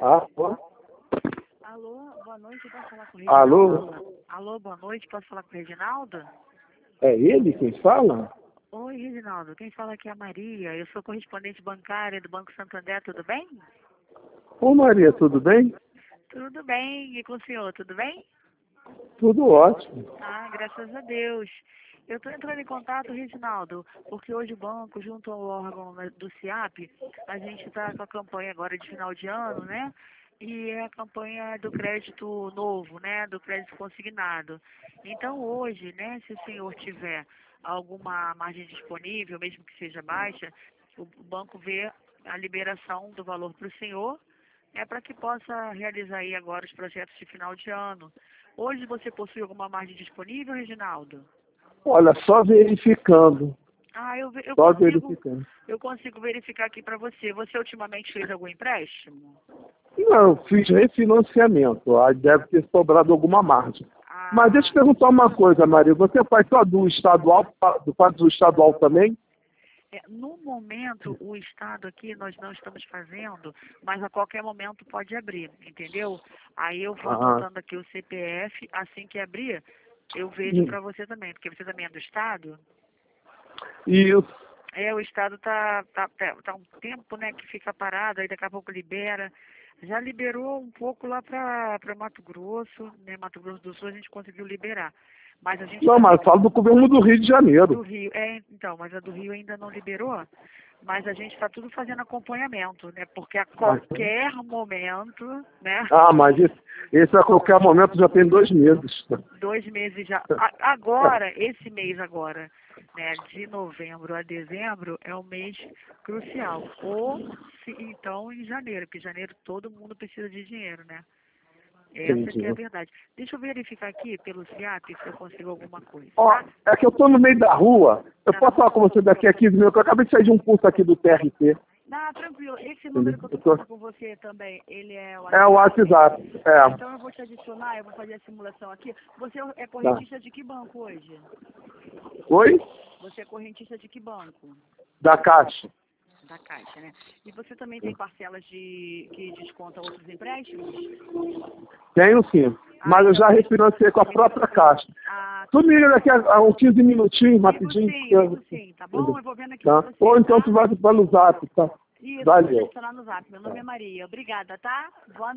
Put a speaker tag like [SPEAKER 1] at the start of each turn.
[SPEAKER 1] Alô?
[SPEAKER 2] Alô, boa noite, posso falar com o
[SPEAKER 1] Alô?
[SPEAKER 2] Reginaldo? Alô, boa noite, posso falar com o Reginaldo?
[SPEAKER 1] É ele quem fala?
[SPEAKER 2] Oi, Reginaldo, quem fala aqui é a Maria, eu sou correspondente bancária do Banco Santander, tudo bem?
[SPEAKER 1] Ô Maria, tudo bem?
[SPEAKER 2] Tudo bem, e com o senhor, tudo bem?
[SPEAKER 1] Tudo ótimo.
[SPEAKER 2] Ah, graças a Deus. Eu estou entrando em contato, Reginaldo, porque hoje o banco, junto ao órgão do CIAP, a gente está com a campanha agora de final de ano, né? E é a campanha do crédito novo, né? Do crédito consignado. Então hoje, né, se o senhor tiver alguma margem disponível, mesmo que seja baixa, o banco vê a liberação do valor para o senhor, para que possa realizar aí agora os projetos de final de ano. Hoje você possui alguma margem disponível, Reginaldo?
[SPEAKER 1] Olha, só verificando.
[SPEAKER 2] Ah,
[SPEAKER 1] Só verificando.
[SPEAKER 2] eu consigo verificar aqui para você. Você ultimamente fez algum empréstimo?
[SPEAKER 1] Não, fiz refinanciamento. Aí deve ter sobrado alguma margem. Mas deixa eu
[SPEAKER 2] Ah,
[SPEAKER 1] perguntar uma coisa, Maria. Você faz só do estadual, faz do estadual também?
[SPEAKER 2] no momento, o Estado aqui nós não estamos fazendo, mas a qualquer momento pode abrir, entendeu? Aí eu vou
[SPEAKER 1] Ah,
[SPEAKER 2] anotando aqui o CPF, assim que abrir, eu vejo para você também, porque você também é do Estado.
[SPEAKER 1] isso.
[SPEAKER 2] O Estado tá um tempo, né, que fica parado, aí daqui a pouco libera. Já liberou um pouco lá para Mato Grosso, né? Mato Grosso do Sul a gente conseguiu liberar. Mas a gente
[SPEAKER 1] Não,
[SPEAKER 2] está
[SPEAKER 1] mas falo do governo do Rio de
[SPEAKER 2] do
[SPEAKER 1] Janeiro.
[SPEAKER 2] Rio. Então, mas a do Rio ainda não liberou. Mas a gente está tudo fazendo acompanhamento, né? Porque a qualquer momento, né?
[SPEAKER 1] Mas esse a qualquer momento já tem 2 meses.
[SPEAKER 2] 2 meses já. Agora, esse mês agora, né, de novembro a dezembro, é um mês crucial. Ou se então em janeiro, porque em janeiro todo mundo precisa de dinheiro, né? Essa que é a
[SPEAKER 1] Entendi.
[SPEAKER 2] verdade. Deixa eu verificar aqui pelo CIAP se eu consigo alguma coisa,
[SPEAKER 1] Ó,
[SPEAKER 2] tá?
[SPEAKER 1] é que eu tô no meio da rua. Eu
[SPEAKER 2] Tá.
[SPEAKER 1] posso falar com você daqui a 15 minutos. Eu acabei de sair de um curso aqui do TRT.
[SPEAKER 2] Não, tranquilo. Esse
[SPEAKER 1] Entendeu?
[SPEAKER 2] número que eu tô falando com você também, ele é o
[SPEAKER 1] É o
[SPEAKER 2] WhatsApp?
[SPEAKER 1] WhatsApp.
[SPEAKER 2] Então eu vou te adicionar, eu vou fazer a simulação aqui. Você é
[SPEAKER 1] Tá.
[SPEAKER 2] correntista de que banco hoje?
[SPEAKER 1] Oi?
[SPEAKER 2] Você é correntista de que banco?
[SPEAKER 1] Da Caixa.
[SPEAKER 2] Da Caixa, né? E você também tem parcelas que descontam outros empréstimos?
[SPEAKER 1] Tenho sim. Mas eu
[SPEAKER 2] Então
[SPEAKER 1] já refinanciei com a própria Caixa. Tu
[SPEAKER 2] tá
[SPEAKER 1] me
[SPEAKER 2] bom.
[SPEAKER 1] liga daqui a uns 15 minutinhos, rapidinho.
[SPEAKER 2] Ligo sim, tá bom? Eu vou vendo aqui pra
[SPEAKER 1] Tá?
[SPEAKER 2] você,
[SPEAKER 1] Ou então
[SPEAKER 2] tá?
[SPEAKER 1] tu vai pelo Zap, tá?
[SPEAKER 2] Isso, eu vou te
[SPEAKER 1] Valeu.
[SPEAKER 2] adicionar no Zap. Meu nome é Maria. Obrigada, tá? Boa